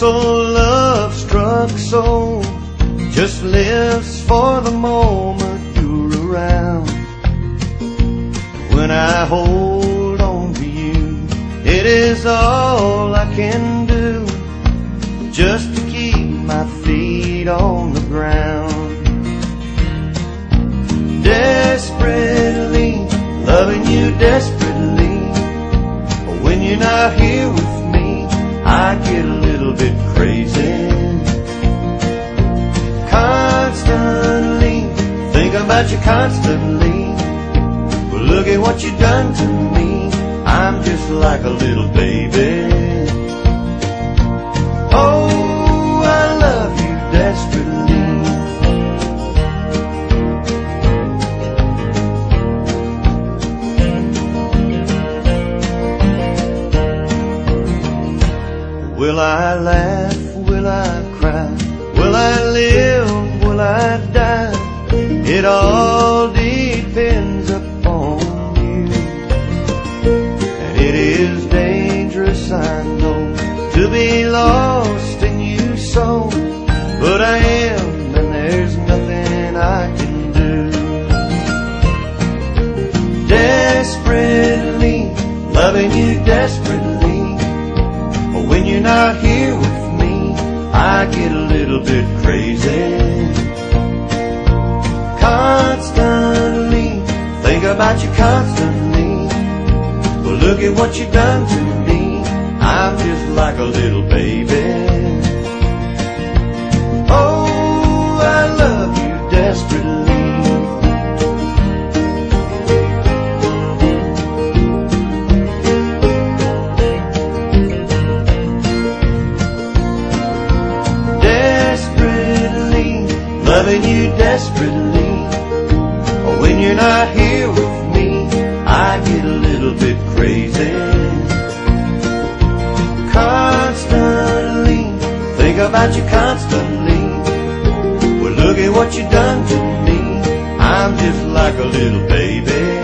peaceful, love-struck soul just lives for the moment you're around. When I hold on to you, it is all I can do just to keep my feet on the ground. Desperately, loving you desperately, but when you're not here with me, I get a little bit crazy. Constantly, think about you constantly, but look at what you've done to me. I'm just like a little baby. Oh, I love you desperately. Will I laugh? Will I cry? Will I live? Will I die? It all depends upon you. And it is dangerous, I know, to be lost in you so, but I am, and there's nothing I can do. Desperately, loving you desperately, but when you're not here with me, I get a little bit crazy. Constantly, think about you constantly, but look at what you've done to me. I'm just like a little baby. Oh, I love you desperately. Loving you desperately, but when you're not here with me, I get a little bit crazy. Constantly, think about you constantly, well, look at what you've done to me. I'm just like a little baby.